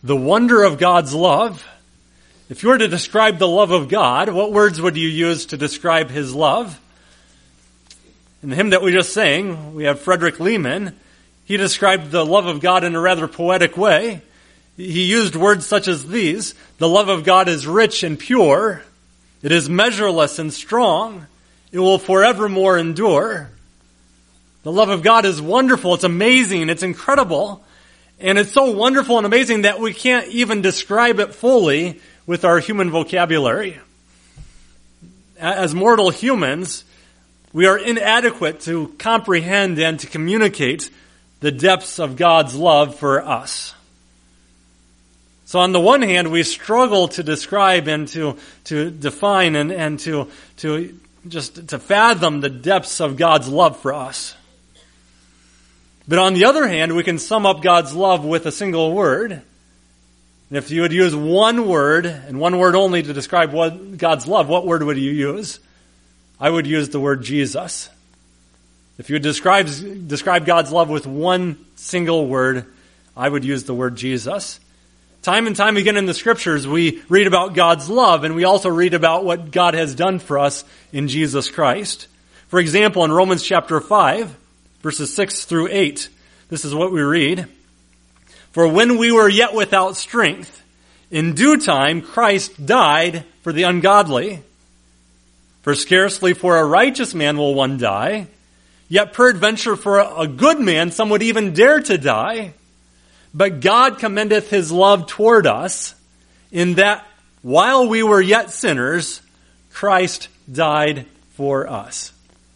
the wonder of God's love. If you were to describe the love of God, what words would you use to describe his love? In the hymn that we just sang, we have Frederick Lehman. He described the love of God in a rather poetic way. He used words such as these: the love of God is rich and pure. It is measureless and strong. It will forevermore endure. The love of God is wonderful. It's amazing. It's incredible. And it's so wonderful and amazing that we can't even describe it fully with our human vocabulary. As mortal humans, we are inadequate to comprehend and to communicate the depths of God's love for us. So on the one hand, we struggle to describe and to define and to fathom the depths of God's love for us. But on the other hand, we can sum up God's love with a single word. And if you would use one word, and one word only, to describe God's love, what word would you use? I would use the word Jesus. If you would describe God's love with one single word, I would use the word Jesus. Time and time again in the Scriptures, we read about God's love, and we also read about what God has done for us in Jesus Christ. For example, in Romans chapter 5, verses 6 through 8, this is what we read. For when we were yet without strength, in due time Christ died for the ungodly. For scarcely for a righteous man will one die, yet peradventure for a good man some would even dare to die. But God commendeth his love toward us, in that while we were yet sinners, Christ died for us.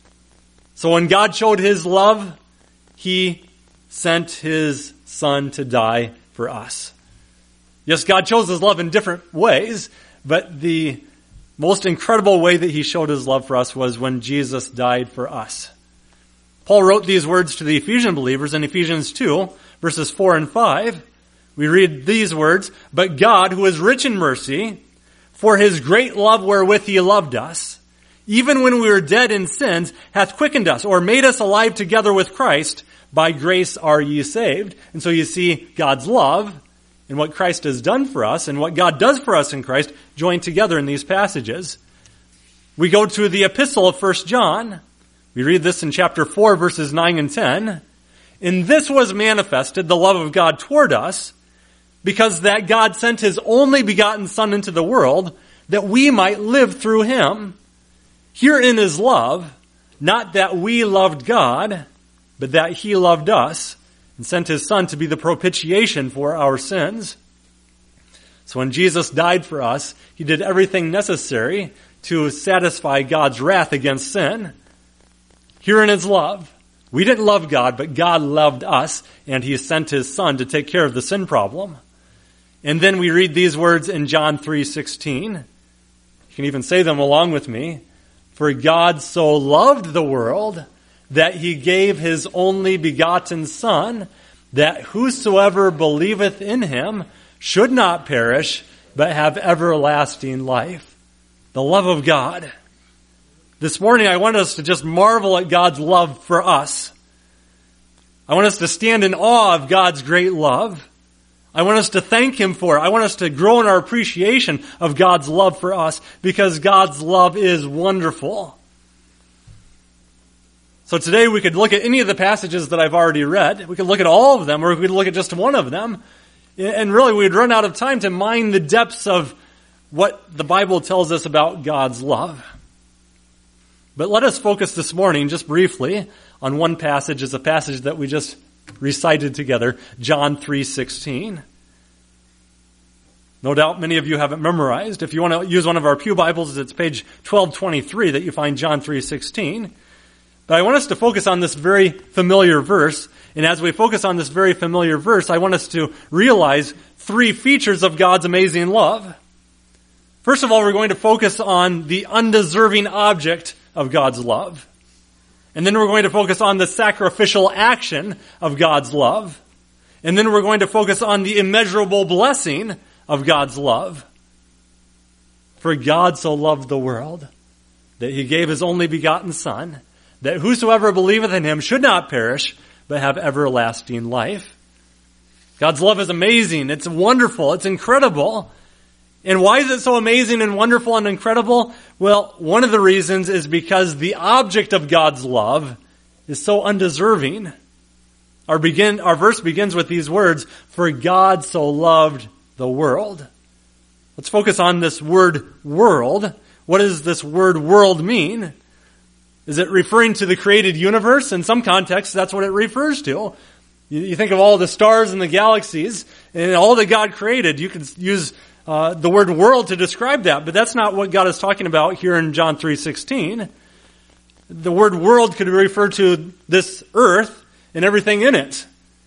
So when God showed his love, he sent his Son to die for us. Yes, God shows his love in different ways, but the most incredible way that he showed his love for us was when Jesus died for us. Paul wrote these words to the Ephesian believers in Ephesians 2, verses 4 and 5. We read these words, But God, who is rich in mercy, for his great love wherewith he loved us, even when we were dead in sins, hath quickened us, or made us alive together with Christ. By grace are ye saved. And so you see God's love and what Christ has done for us and what God does for us in Christ joined together in these passages. We go to the epistle of 1 John. We read this in chapter 4, verses 9 and 10. In this was manifested the love of God toward us, because that God sent his only begotten Son into the world, that we might live through him. Herein is love, not that we loved God, but that he loved us, and sent his Son to be the propitiation for our sins. So when Jesus died for us, he did everything necessary to satisfy God's wrath against sin. Herein is love. We didn't love God, but God loved us, and he sent his Son to take care of the sin problem. And then we read these words in John 3:16. You can even say them along with me. For God so loved the world that he gave his only begotten Son, that whosoever believeth in him should not perish, but have everlasting life. The love of God. This morning I want us to just marvel at God's love for us. I want us to stand in awe of God's great love. I want us to thank him for it. I want us to grow in our appreciation of God's love for us, because God's love is wonderful. So today we could look at any of the passages that I've already read. We could look at all of them, or we could look at just one of them. And really we'd run out of time to mine the depths of what the Bible tells us about God's love. But let us focus this morning, just briefly, on one passage. It's a passage that we just recited together, John 3:16. No doubt many of you have it memorized. If you want to use one of our pew Bibles, it's page 1223 that you find John 3:16. But I want us to focus on this very familiar verse. And as we focus on this very familiar verse, I want us to realize three features of God's amazing love. First of all, we're going to focus on the undeserving object of God's love. And then we're going to focus on the sacrificial action of God's love. And then we're going to focus on the immeasurable blessing of God's love. For God so loved the world that he gave his only begotten Son, that whosoever believeth in him should not perish, but have everlasting life. God's love is amazing. It's wonderful. It's incredible. And why is it so amazing and wonderful and incredible? Well, one of the reasons is because the object of God's love is so undeserving. Our verse begins with these words, "For God so loved the world." Let's focus on this word world. What does this word world mean? Is it referring to the created universe? In some contexts, that's what it refers to. You think of all the stars and the galaxies and all that God created. You could use the word world to describe that, but that's not what God is talking about here in John 3:16. The word world could refer to this earth and everything in it.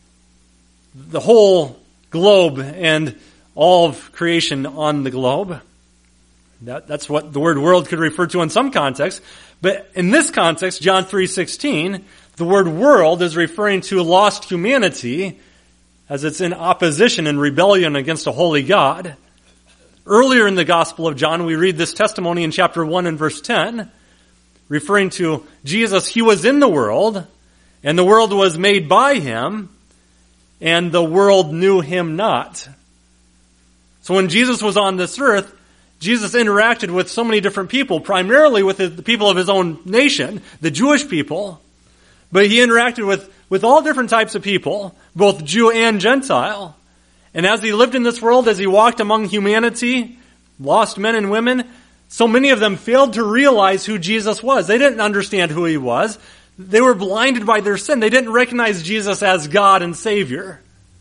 The whole globe and all of creation on the globe. That's what the word world could refer to in some contexts. But in this context, John 3:16, the word world is referring to lost humanity as it's in opposition and rebellion against a holy God. Earlier in the Gospel of John, we read this testimony in chapter 1 and verse 10, referring to Jesus. He was in the world, and the world was made by him, and the world knew him not. So when Jesus was on this earth, Jesus interacted with so many different people, primarily with the people of his own nation, the Jewish people. But he interacted with all different types of people, both Jew and Gentile. And as he lived in this world, as he walked among humanity, lost men and women, so many of them failed to realize who Jesus was. They didn't understand who he was. They were blinded by their sin. They didn't recognize Jesus as God and Savior.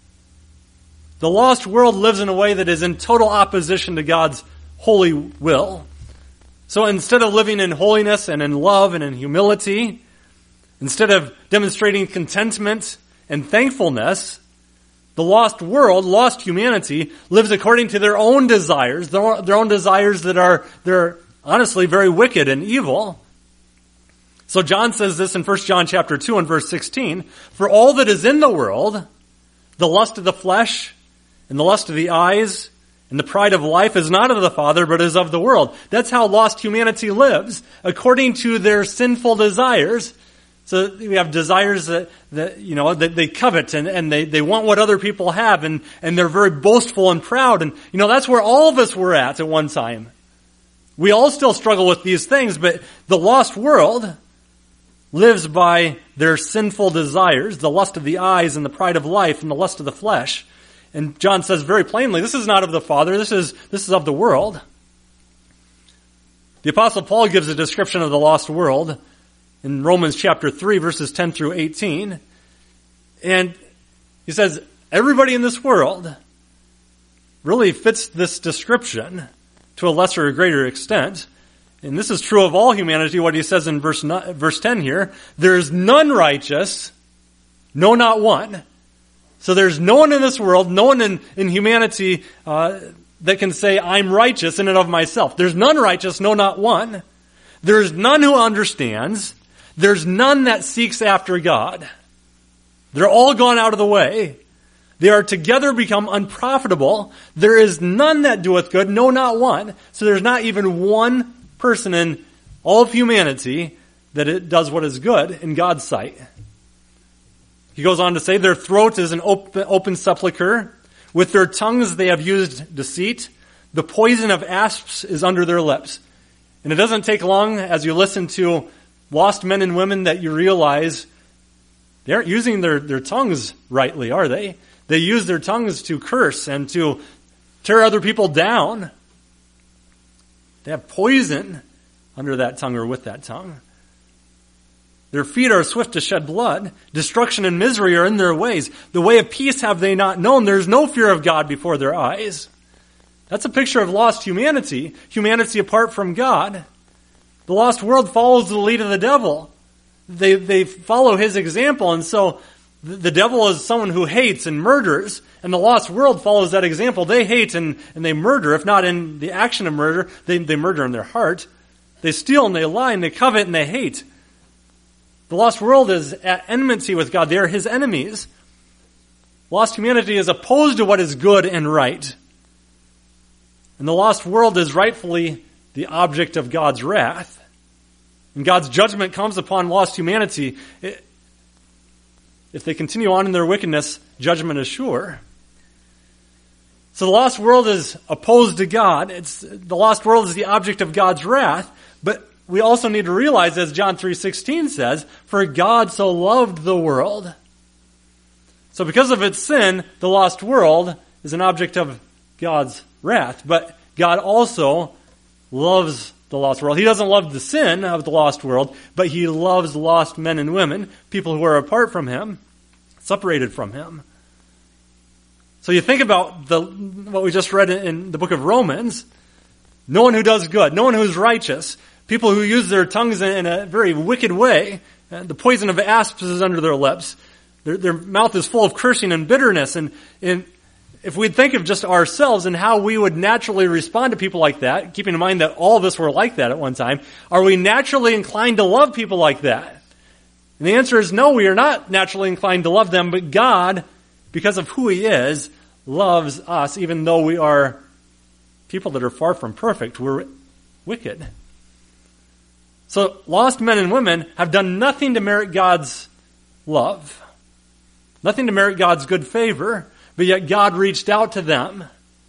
The lost world lives in a way that is in total opposition to God's holy will. So instead of living in holiness and in love and in humility, instead of demonstrating contentment and thankfulness, the lost world, lost humanity, lives according to their own desires, their own desires that they're honestly very wicked and evil. So John says this in 1 John chapter 2 and verse 16, "For all that is in the world, the lust of the flesh and the lust of the eyes and the pride of life is not of the Father, but is of the world." That's how lost humanity lives, according to their sinful desires. So we have desires that they covet and they want what other people have, and they're very boastful and proud. And that's where all of us were at one time. We all still struggle with these things, but the lost world lives by their sinful desires, the lust of the eyes and the pride of life and the lust of the flesh. And John says very plainly, this is not of the Father, this is of the world. The Apostle Paul gives a description of the lost world in Romans chapter 3, verses 10 through 18. And he says, everybody in this world really fits this description to a lesser or greater extent. And this is true of all humanity, what he says in verse 10 here. There is none righteous, no, not one. So there's no one in this world, no one in humanity that can say, I'm righteous in and of myself. There's none righteous, no, not one. There's none who understands. There's none that seeks after God. They're all gone out of the way. They are together become unprofitable. There is none that doeth good, no, not one. So there's not even one person in all of humanity that it does what is good in God's sight. He goes on to say, their throat is an open sepulcher. With their tongues they have used deceit. The poison of asps is under their lips. And it doesn't take long as you listen to lost men and women that you realize they aren't using their tongues rightly, are they? They use their tongues to curse and to tear other people down. They have poison under that tongue or with that tongue. Their feet are swift to shed blood. Destruction and misery are in their ways. The way of peace have they not known. There's no fear of God before their eyes. That's a picture of lost humanity. Humanity apart from God. The lost world follows the lead of the devil. They follow his example. And so the devil is someone who hates and murders. And the lost world follows that example. They hate and they murder. If not in the action of murder, they murder in their heart. They steal and they lie and they covet and they hate. The lost world is at enmity with God. They are his enemies. Lost humanity is opposed to what is good and right. And the lost world is rightfully the object of God's wrath. And God's judgment comes upon lost humanity. If they continue on in their wickedness, judgment is sure. So the lost world is opposed to God. The lost world is the object of God's wrath. But we also need to realize, as John 3:16 says, for God so loved the world. So because of its sin, the lost world is an object of God's wrath. But God also loves the lost world. He doesn't love the sin of the lost world, but He loves lost men and women, people who are apart from Him, separated from Him. So you think about what we just read in the book of Romans. No one who does good, no one who is righteous, people who use their tongues in a very wicked way. The poison of asps is under their lips. Their mouth is full of cursing and bitterness. And if we'd think of just ourselves and how we would naturally respond to people like that, keeping in mind that all of us were like that at one time, are we naturally inclined to love people like that? And the answer is no, we are not naturally inclined to love them, but God, because of who He is, loves us even though we are people that are far from perfect. We're wicked. So lost men and women have done nothing to merit God's love, nothing to merit God's good favor, but yet God reached out to them.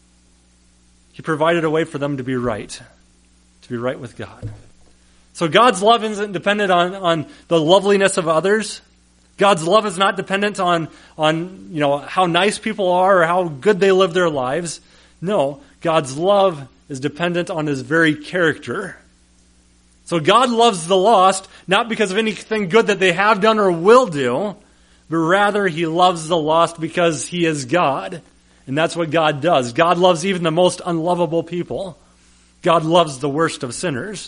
He provided a way for them to be right with God. So God's love isn't dependent on the loveliness of others. God's love is not dependent on how nice people are or how good they live their lives. No, God's love is dependent on His very character. So God loves the lost not because of anything good that they have done or will do, but rather He loves the lost because He is God. And that's what God does. God loves even the most unlovable people. God loves the worst of sinners.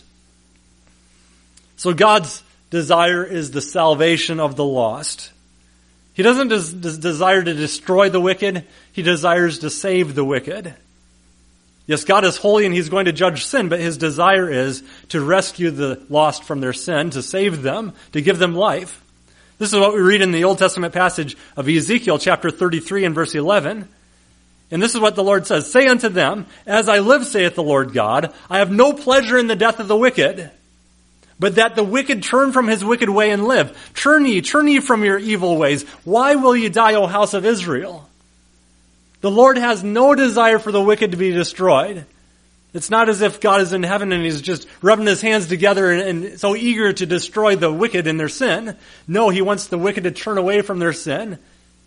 So God's desire is the salvation of the lost. He doesn't desire to destroy the wicked. He desires to save the wicked. Yes, God is holy and He's going to judge sin, but His desire is to rescue the lost from their sin, to save them, to give them life. This is what we read in the Old Testament passage of Ezekiel chapter 33 and verse 11. And this is what the Lord says, "Say unto them, As I live, saith the Lord God, I have no pleasure in the death of the wicked, but that the wicked turn from his wicked way and live. Turn ye from your evil ways. Why will ye die, O house of Israel?" The Lord has no desire for the wicked to be destroyed. It's not as if God is in heaven and He's just rubbing His hands together and so eager to destroy the wicked in their sin. No, He wants the wicked to turn away from their sin.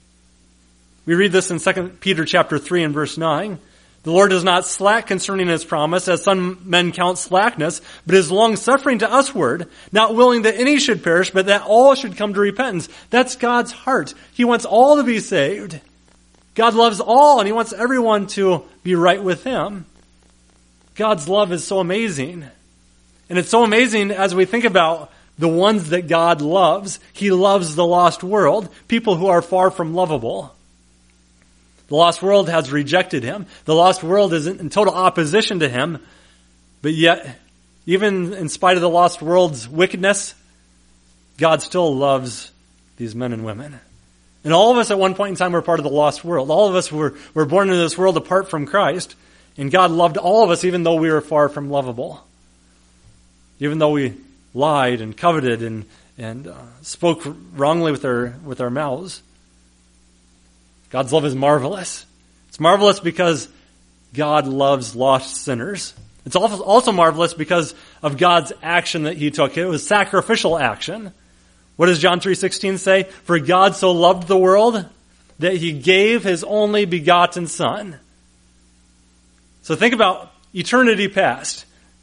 We read this in 2 Peter chapter 3 and verse 9. The Lord is not slack concerning His promise, as some men count slackness, but is long-suffering to usward, not willing that any should perish, but that all should come to repentance. That's God's heart. He wants all to be saved. God loves all, and He wants everyone to be right with Him. God's love is so amazing. And it's so amazing as we think about the ones that God loves. He loves the lost world, people who are far from lovable. The lost world has rejected Him. The lost world is in total opposition to Him. But yet, even in spite of the lost world's wickedness, God still loves these men and women. And all of us at one point in time were part of the lost world. All of us were born into this world apart from Christ. And God loved all of us even though we were far from lovable. Even though we lied and coveted and spoke wrongly with our mouths. God's love is marvelous. It's marvelous because God loves lost sinners. It's also marvelous because of God's action that He took. It was sacrificial action. What does John 3:16 say? For God so loved the world that He gave His only begotten Son. So think about eternity past.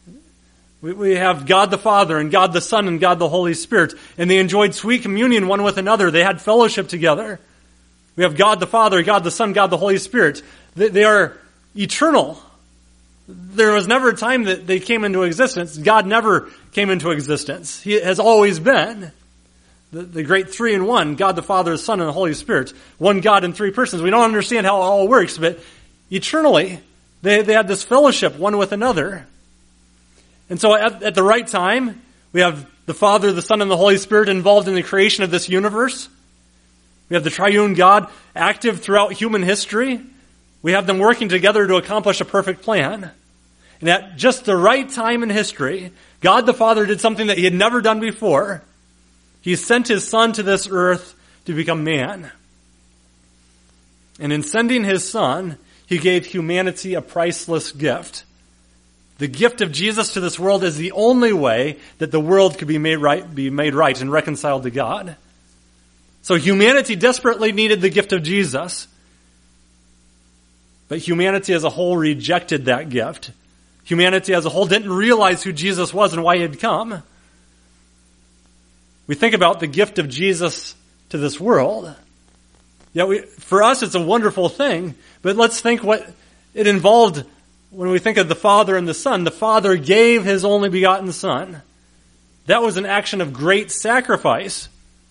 We have God the Father and God the Son and God the Holy Spirit. And they enjoyed sweet communion one with another. They had fellowship together. We have God the Father, God the Son, God the Holy Spirit. They are eternal. There was never a time that they came into existence. God never came into existence. He has always been. The great three in one, God the Father, the Son, and the Holy Spirit. One God in three persons. We don't understand how it all works, but eternally, they had this fellowship one with another. And so at the right time, we have the Father, the Son, and the Holy Spirit involved in the creation of this universe. We have the triune God active throughout human history. We have them working together to accomplish a perfect plan. And at just the right time in history, God the Father did something that He had never done before. He sent His Son to this earth to become man. And in sending His Son, he gave humanity a priceless gift. The gift of Jesus to this world is the only way that the world could be made right and reconciled to God. So humanity desperately needed the gift of Jesus. But humanity as a whole rejected that gift. Humanity as a whole didn't realize who Jesus was and why he had come. We think about the gift of Jesus to this world. For us, it's a wonderful thing, but let's think what it involved when we think of the Father and the Son. The Father gave his only begotten Son. That was an action of great sacrifice.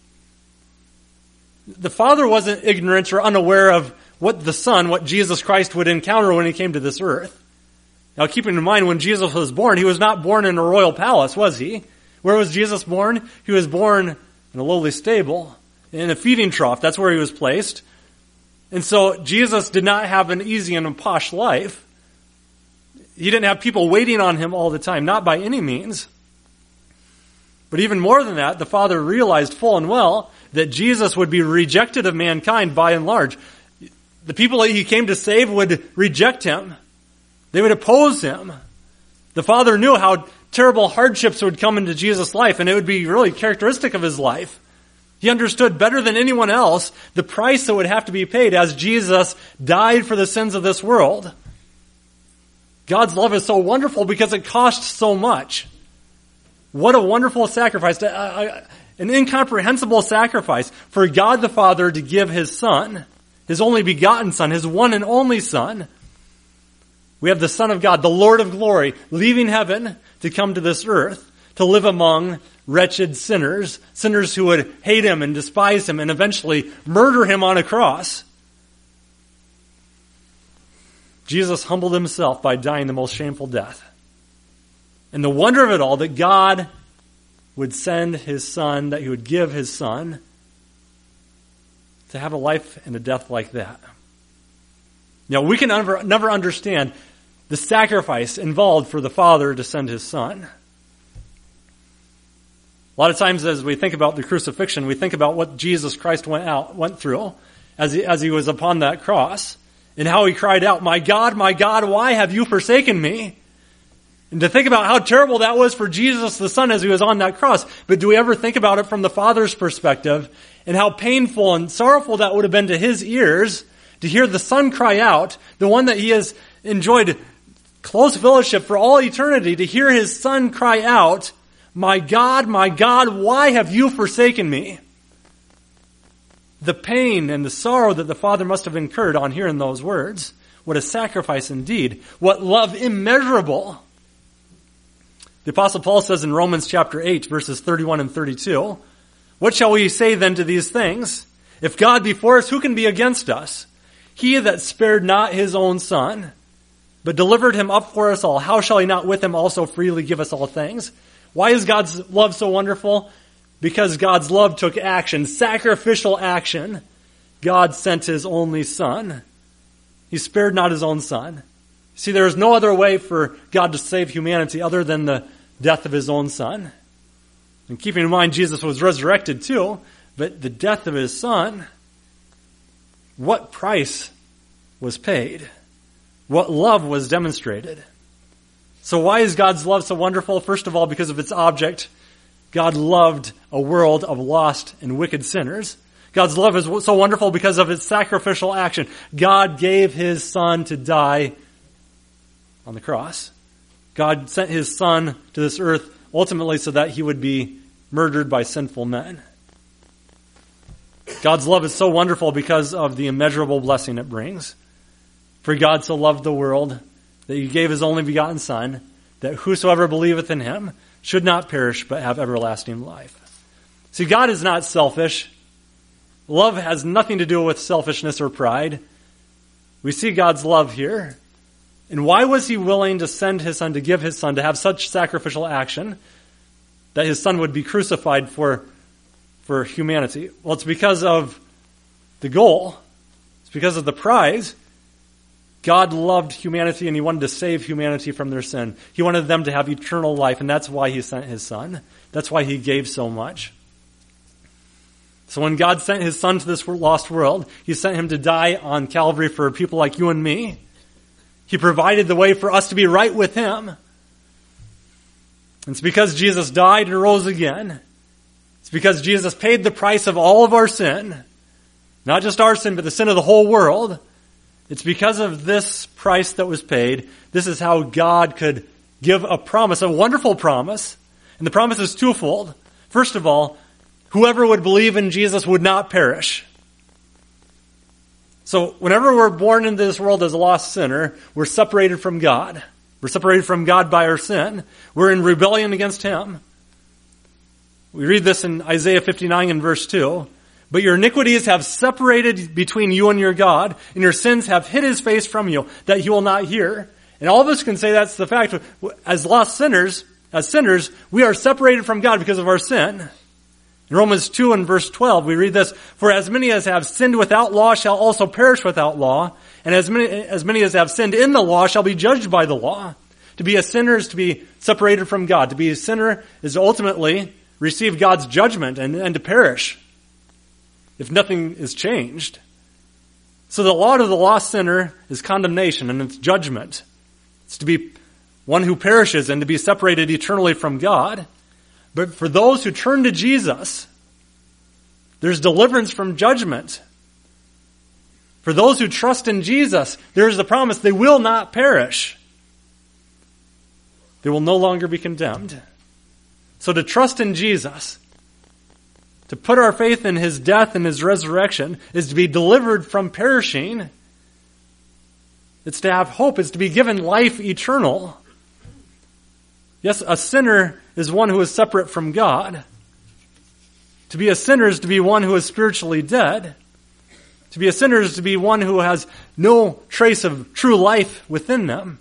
The Father wasn't ignorant or unaware of what the Son, what Jesus Christ would encounter when he came to this earth. Now, keeping in mind, when Jesus was born, he was not born in a royal palace, was he? Where was Jesus born? He was born in a lowly stable, in a feeding trough. That's where he was placed. And so Jesus did not have an easy and a posh life. He didn't have people waiting on him all the time, not by any means. But even more than that, the Father realized full and well that Jesus would be rejected of mankind by and large. The people that he came to save would reject him. They would oppose him. The Father knew how terrible hardships would come into Jesus' life, and it would be really characteristic of his life. He understood better than anyone else the price that would have to be paid as Jesus died for the sins of this world. God's love is so wonderful because it costs so much. What a wonderful sacrifice, an incomprehensible sacrifice for God the Father to give his Son, his only begotten Son, his one and only Son. We have the Son of God, the Lord of glory, leaving heaven to come to this earth, to live among wretched sinners, sinners who would hate him and despise him and eventually murder him on a cross. Jesus humbled himself by dying the most shameful death. And the wonder of it all, that God would send his Son, that he would give his Son to have a life and a death like that. Now, we can never understand the sacrifice involved for the Father to send his Son. A lot of times as we think about the crucifixion, we think about what Jesus Christ went through as he was upon that cross, and how he cried out, my God, why have you forsaken me?" And to think about how terrible that was for Jesus the Son as he was on that cross. But do we ever think about it from the Father's perspective, and how painful and sorrowful that would have been to his ears to hear the Son cry out, the one that he has enjoyed close fellowship for all eternity, to hear his Son cry out, my God, why have you forsaken me?" The pain and the sorrow that the Father must have incurred on hearing those words. What a sacrifice indeed. What love immeasurable. The Apostle Paul says in Romans chapter 8, verses 31 and 32, "What shall we say then to these things? If God be for us, who can be against us? He that spared not his own Son, but delivered him up for us all, how shall he not with him also freely give us all things?" Why is God's love so wonderful? Because God's love took action, sacrificial action. God sent his only Son. He spared not his own Son. See, there is no other way for God to save humanity other than the death of his own Son. And keeping in mind Jesus was resurrected too, but the death of his Son, what price was paid? What love was demonstrated? So why is God's love so wonderful? First of all, because of its object. God loved a world of lost and wicked sinners. God's love is so wonderful because of its sacrificial action. God gave his Son to die on the cross. God sent his Son to this earth ultimately so that he would be murdered by sinful men. God's love is so wonderful because of the immeasurable blessing it brings. For God so loved the world that he gave his only begotten Son, that whosoever believeth in him should not perish but have everlasting life. See, God is not selfish. Love has nothing to do with selfishness or pride. We see God's love here. And why was he willing to send his Son, to give his Son, to have such sacrificial action, that his Son would be crucified for humanity? Well, it's because of the goal. It's because of the prize. God loved humanity and he wanted to save humanity from their sin. He wanted them to have eternal life, and that's why he sent his Son. That's why he gave so much. So when God sent his Son to this lost world, he sent him to die on Calvary for people like you and me. He provided the way for us to be right with Him. It's because Jesus died and rose again. It's because Jesus paid the price of all of our sin. Not just our sin, but the sin of the whole world. It's because of this price that was paid. This is how God could give a promise, a wonderful promise. And the promise is twofold. First of all, whoever would believe in Jesus would not perish. So whenever we're born into this world as a lost sinner, we're separated from God. We're separated from God by our sin. We're in rebellion against Him. We read this in Isaiah 59 and verse 2. But your iniquities have separated between you and your God, and your sins have hid His face from you, that He will not hear. And all of us can say that's the fact. As lost sinners, we are separated from God because of our sin. In Romans 2 and verse 12, we read this, For as many as have sinned without law shall also perish without law, and as many as have sinned in the law shall be judged by the law. To be a sinner is to be separated from God. To be a sinner is ultimately receive God's judgment and to perish if nothing is changed. So the lot of the lost sinner is condemnation and it's judgment. It's to be one who perishes and to be separated eternally from God. But for those who turn to Jesus, there's deliverance from judgment. For those who trust in Jesus, there is the promise they will not perish. They will no longer be condemned. So to trust in Jesus, to put our faith in His death and His resurrection, is to be delivered from perishing. It's to have hope. It's to be given life eternal. Yes, a sinner is one who is separate from God. To be a sinner is to be one who is spiritually dead. To be a sinner is to be one who has no trace of true life within them.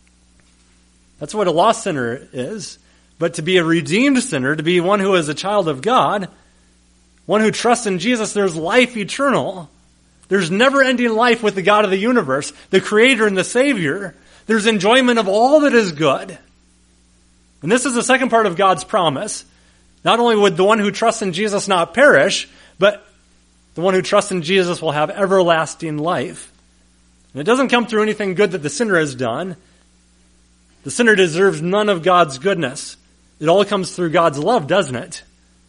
That's what a lost sinner is. But to be a redeemed sinner, to be one who is a child of God, one who trusts in Jesus, there's life eternal. There's never-ending life with the God of the universe, the Creator and the Savior. There's enjoyment of all that is good. And this is the second part of God's promise. Not only would the one who trusts in Jesus not perish, but the one who trusts in Jesus will have everlasting life. And it doesn't come through anything good that the sinner has done. The sinner deserves none of God's goodness. It all comes through God's love, doesn't it?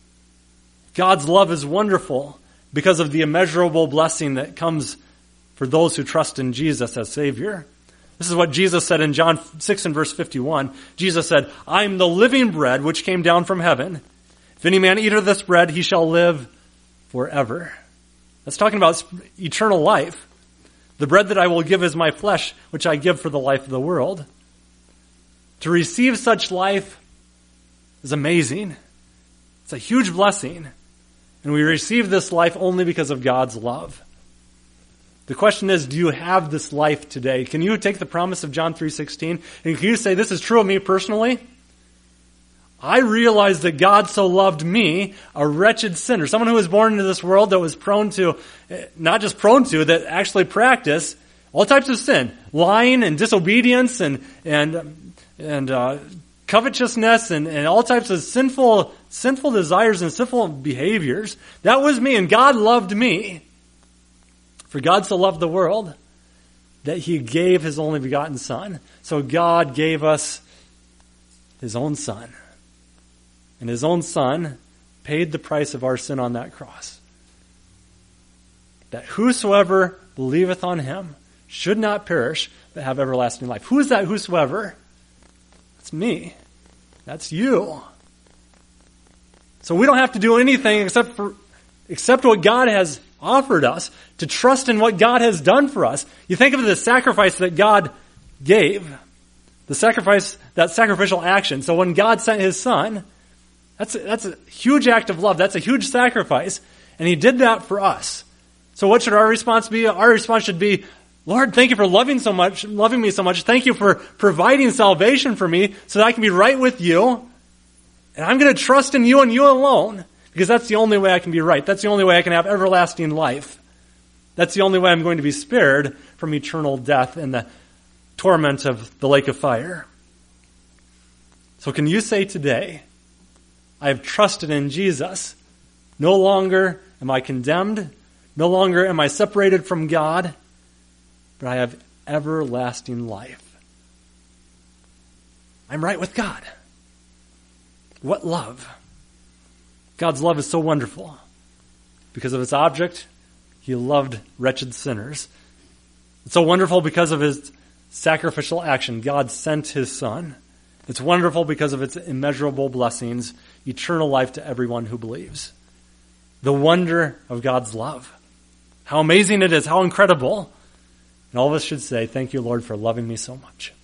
God's love is wonderful because of the immeasurable blessing that comes for those who trust in Jesus as Savior. This is what Jesus said in John 6 and verse 51. Jesus said, I am the living bread which came down from heaven. If any man eat of this bread, he shall live forever. That's talking about eternal life. The bread that I will give is my flesh, which I give for the life of the world. To receive such life is amazing. It's a huge blessing. And we receive this life only because of God's love. The question is, do you have this life today? Can you take the promise of John 3:16 and can you say, this is true of me personally? I realize that God so loved me, a wretched sinner, someone who was born into this world that was prone to, not just prone to, that actually practice all types of sin, lying and disobedience and covetousness and all types of sinful desires and sinful behaviors. That was me, and God loved me. For God so loved the world that He gave His only begotten Son. So God gave us His own Son. And His own Son paid the price of our sin on that cross. That whosoever believeth on Him should not perish, but have everlasting life. Who is that whosoever? That's me. That's you. So we don't have to do anything except what God has offered us, to trust in what God has done for us. You think of the sacrifice that God gave, the sacrifice, that sacrificial action. So when God sent His Son, that's a huge act of love. That's a huge sacrifice. And He did that for us. So what should our response be? Our response should be, Lord, thank you for loving me so much. Thank you for providing salvation for me so that I can be right with you. And I'm going to trust in you and you alone, because that's the only way I can be right. That's the only way I can have everlasting life. That's the only way I'm going to be spared from eternal death and the torment of the lake of fire. So can you say today, I have trusted in Jesus. No longer am I condemned. No longer am I separated from God. But I have everlasting life. I'm right with God. What love? God's love is so wonderful. Because of its object, he loved wretched sinners. It's so wonderful because of his sacrificial action. God sent his Son. It's wonderful because of its immeasurable blessings, eternal life to everyone who believes. The wonder of God's love. How amazing it is, how incredible. And all of us should say, thank you, Lord, for loving me so much.